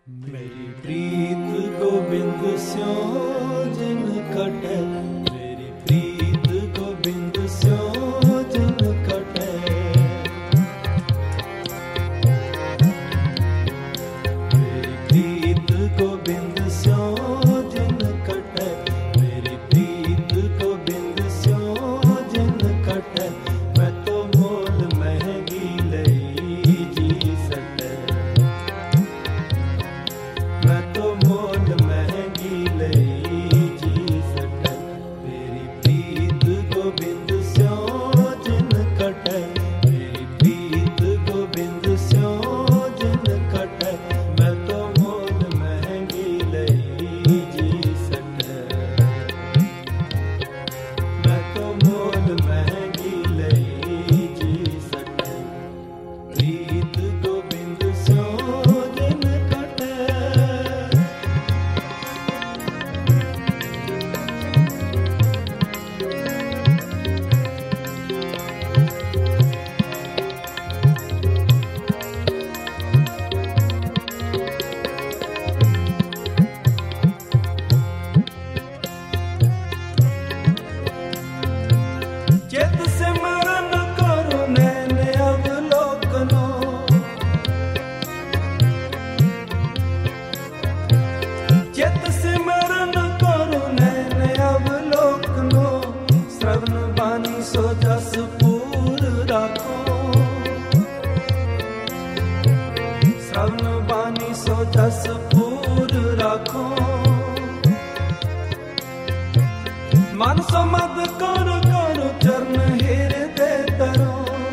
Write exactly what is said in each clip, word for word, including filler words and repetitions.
मेरी प्रीत गोबिंद स्यों जिन कटे, मेरी प्रीत गोबिंद स्यों जिन कटे। मेरी प्रीत गोबिंद स्यों जिन कटे, मेरी प्रीत गोबिंद स्यों जिन कटे। मैं तो मोल महंगी लई जी सटे, मैं तो मोल महंगी लई जी सटे। मेरी प्रीत गोबिंद स्यों जिन कटे, मेरी प्रीत गोबिंद स्यों जिन कटे। मैं तो मोल महंगी लई जी सटे, मैं तो मोल महंगी लई जी सटे। प्रीत गोबिंद स्यों जिन कटे। चित सिमरन करो नैन अवलोकनो, चित सिमरन करो नैन अवलोकनो। श्रवण बानी सो जस पूर राखो, श्रवण बानी सो जस पूर राखो। मन समद कर कर चरण हृदय तरो,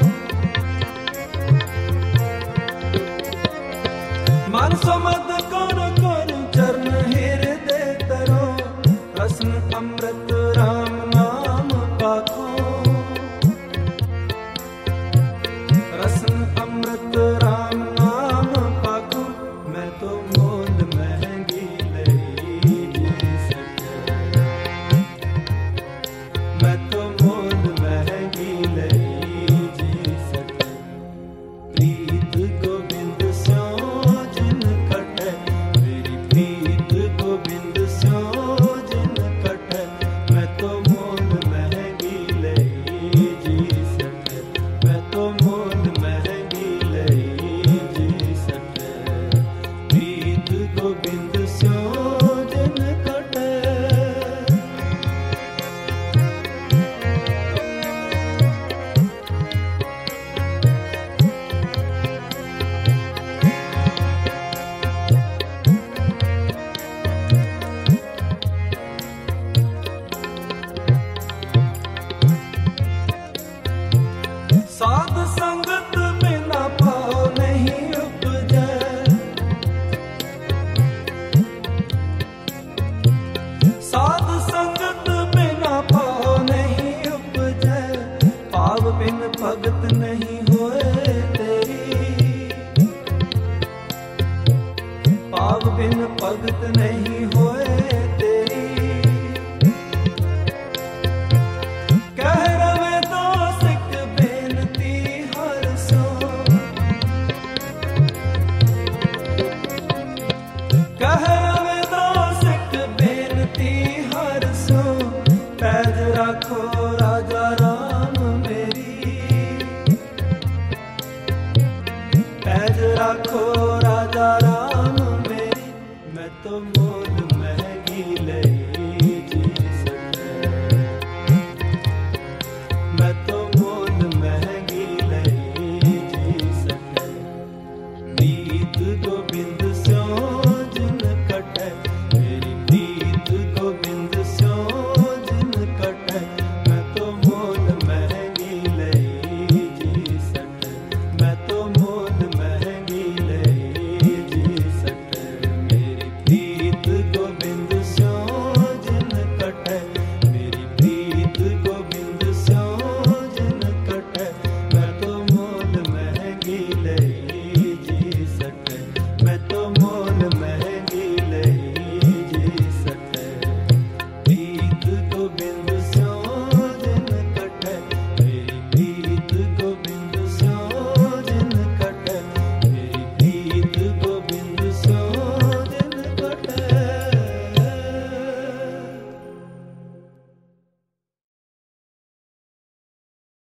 मन समद कर कर चरण हृदय तरो। रसन अमृत राम नाम पाखो, रसन अमृत राम नाम पाखो। मैं तो मोल महंगी लई जी सके, मैं तो मोल महंगी लई जी सके। प्रीत गोबिंद स्यों जिन कटे, मेरी प्रीत गोबिंद स्यों जिन कटे। मैं तो मोल महंगी लई जी सके, मैं तो मोल महंगी लई जी सके। प्रीत गोबिंद स्यों जिन कटे। साध संगत बिना भाव नहीं उपजै, साध संगत बिना भाव नहीं उपजै। भाव बिन भगत नहीं होए तेरी, भाव बिन भगत नहीं होए तेरी। कह रवे दास एक बेनती हर सो, कह रवे दास एक बेनती हर सो। पैज राखो राजा राम मेरी, पैज राखो राजा राम मेरी। मैं तो मोल महंगी लई